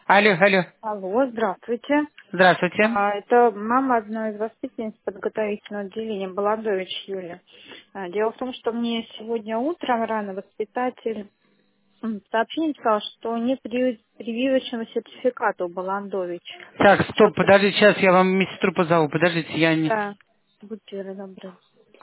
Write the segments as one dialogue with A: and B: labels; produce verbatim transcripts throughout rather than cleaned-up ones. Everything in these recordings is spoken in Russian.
A: Алло, алло.
B: Алло, здравствуйте.
A: Здравствуйте.
B: А, Это мама одной из воспитанниц подготовительного отделения Баландович Юлия. А, Дело в том, что мне сегодня утром рано воспитатель м, сообщение сказал, что нет привив- прививочного сертификата у Баландович.
A: Так,
B: Вот,
A: стоп, подождите, сейчас я вам медсестру позову. Подождите, я не...
B: да, будьте добры.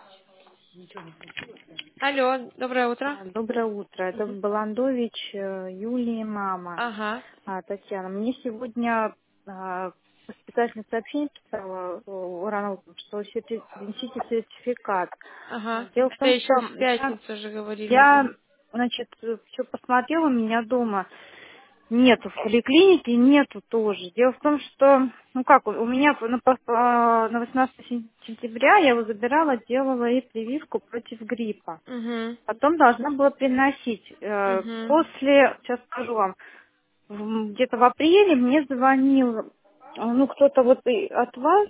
A: Алло, доброе утро.
B: А, Доброе утро. Это
A: Мгм.
B: Баландович э, Юлии мама.
A: Ага,
B: А, Татьяна, мне сегодня а, воспитательное сообщение писала э, рано утром, что серти- принесите сертификат. А,
A: ага.
B: Дело в
A: Это
B: том,
A: еще
B: что
A: в
B: я,
A: пятницу же говорили.
B: я значит, все посмотрела, у меня дома нету, в поликлинике нету тоже. Дело в том, что, ну как, у у меня на, пос- а, на восемнадцатое сен- сентября я его забирала, делала и прививку против гриппа.
A: Угу,
B: Потом должна была приносить. Э,
A: угу.
B: После, сейчас скажу вам, в- где-то в апреле мне звонил, э, ну, кто-то вот и от вас,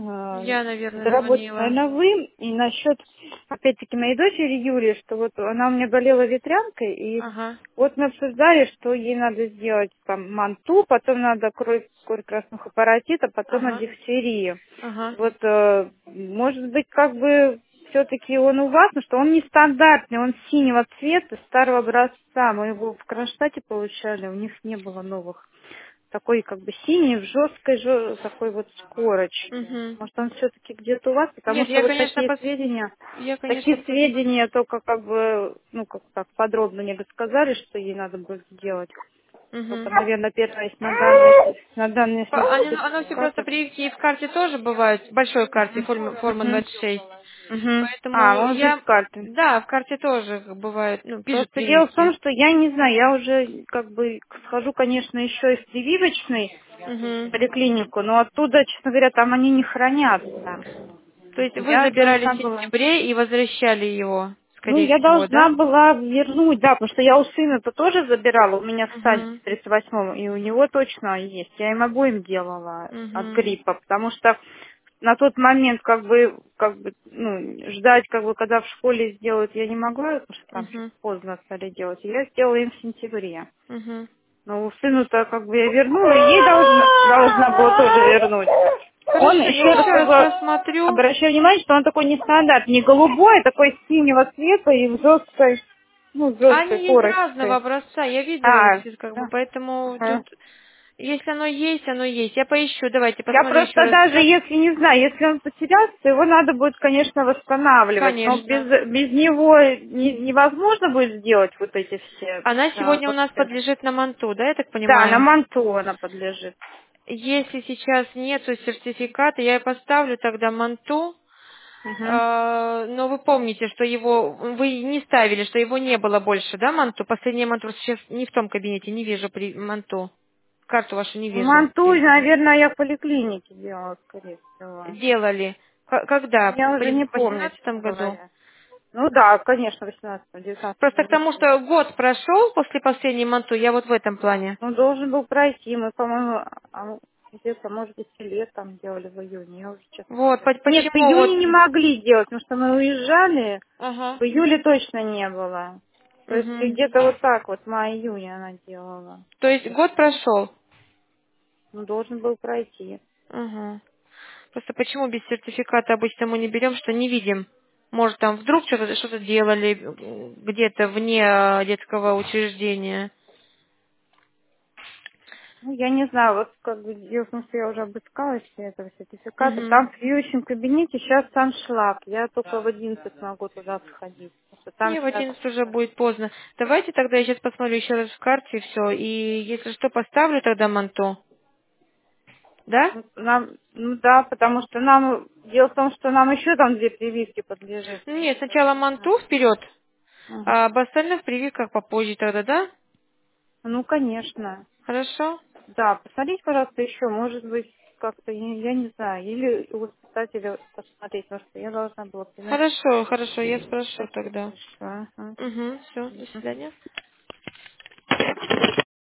B: э,
A: Я,
B: это
A: наверное,
B: работает,
A: звонила.
B: наверное, вы, и насчет, опять-таки, моей дочери Юлии, что вот она у меня болела ветрянкой, и
A: Ага,
B: вот мы обсуждали, что ей надо сделать там манту, потом надо кровь, кровь красных апаратита, потом от
A: ага,
B: дифтерии.
A: ага,
B: Вот, э, может быть, как бы все-таки он у вас, но что он нестандартный, он синего цвета, старого образца. Мы его в Кронштадте получали, у них не было новых. Такой как бы синий, в жесткой, жё- такой вот с корочки.
A: угу.
B: Может, он все-таки где-то у вас, потому
A: Нет,
B: что
A: я,
B: вот
A: конечно,
B: такие
A: пос...
B: сведения,
A: я, конечно,
B: такие
A: посмотрю.
B: сведения только как бы, ну, как так подробно мне бы сказали, что ей надо будет сделать.
A: Угу.
B: Только, наверное, первое, есть на данный, на данный
A: Оно, оно все
B: сертификат.
A: просто прививки и в карте тоже бывают, в большой карте, форма, форма
B: Мгм.
A: двадцать шесть.
B: Мгм. А,
A: Поэтому
B: может быть,
A: я,
B: с карты.
A: да, в карте тоже бывают, ну, пишут
B: Просто дело в том,
A: прививки.
B: что я не знаю, я уже как бы схожу, конечно, еще и в прививочный
A: Угу.
B: поликлинику, но оттуда, честно говоря, там они не хранятся.
A: То есть вы
B: Я
A: забирали
B: должна
A: в
B: была,
A: сентябре и возвращали его,
B: ну,
A: скорее
B: я
A: всего,
B: должна
A: да?
B: была вернуть, да, потому что я у сына-то тоже забирала, у меня в стадии
A: Угу.
B: тридцать восьмом, и у него точно есть. Я им обоим делала от
A: Угу.
B: гриппа, потому что на тот момент, как бы, как бы, ну, ждать, как бы, когда в школе сделают, я не могла, потому что там чуть
A: Угу.
B: поздно стали делать. И я сделала им в сентябре.
A: Угу.
B: Ну, сыну-то как бы я вернула, и ей должна, должна была тоже вернуть. Он
A: Хорошо, я
B: еще раз
A: еще
B: как
A: раз
B: бы
A: посмотрю.
B: обращаю внимание, что он такой нестандарт, не голубой, а такой синего цвета и в жесткой, ну, с жесткой
A: Они есть разного
B: корочкой.
A: образца, я видела
B: А,
A: их, как бы,
B: да.
A: поэтому
B: Ага.
A: тут, если оно есть, оно есть. Я поищу, давайте,
B: Я
A: посмотрю еще
B: просто
A: раз
B: даже,
A: сказ.
B: если не знаю, если он потерялся, его надо будет, конечно, восстанавливать, но без,
A: Конечно.
B: без него не- невозможно будет сделать вот эти все.
A: Она
B: а,
A: сегодня у
B: вот,
A: нас
B: э,
A: подлежит на манту, да, я так
B: да, на
A: понимаю?
B: манту она подлежит.
A: Если сейчас нету сертификата, я и поставлю тогда манту.
B: Мгм.
A: А, но вы помните, что его вы не ставили, что его не было больше, да, манту? Последняя манту сейчас не в том кабинете, не вижу при манту. Карту вашу не вижу.
B: Манту, наверное, я в поликлинике делала, скорее всего.
A: Делали. К- когда?
B: Я
A: В
B: уже не помню,
A: восемнадцатом
B: честно
A: году?
B: говоря. Ну да, конечно, в восемнадцатом, девятнадцатом
A: Просто к
B: не
A: тому,
B: помню.
A: что год прошел после последней манту, я вот в этом плане.
B: Ну, должен был пройти. Мы, по-моему, а, где-то, может быть, и летом делали в июне. Я уже, честно
A: Вот,
B: говоря.
A: по-
B: Нет, в
A: почему вот...
B: июне не могли делать, потому что мы уезжали.
A: Ага.
B: В июле точно не было. То есть
A: Угу.
B: где-то вот так вот, май-июнь она делала.
A: То есть год прошел?
B: Ну, должен был пройти.
A: Угу. Просто почему без сертификата обычно мы не берем, что не видим? Может, там вдруг что-то что делали м, где-то вне э, детского учреждения.
B: Ну, я не знаю, вот как бы дело в том, что я уже обыскала все этого сертификата.
A: Угу.
B: Там в пьющем кабинете сейчас аншлаг. Я только в одиннадцать могу туда сходить. Потому что там
A: Не, в
B: сейчас...
A: одиннадцать уже будет поздно. Давайте тогда я сейчас посмотрю еще раз в карте все. И если что, поставлю тогда манту. Да?
B: ну, Нам, ну да, потому что нам... Дело в том, что нам еще там две прививки подлежит.
A: Нет, сначала манту вперед,
B: Мгм.
A: а об остальных прививках попозже тогда, да?
B: Ну, конечно.
A: Хорошо?
B: Да, посмотрите, пожалуйста, еще. Может быть, как-то, я, я не знаю, или у воспитателя посмотреть, потому что я должна была приносить.
A: Хорошо, хорошо, я спрошу
B: Спасибо
A: тогда.
B: большое. Ага.
A: Угу, все, до
B: Мгм.
A: свидания.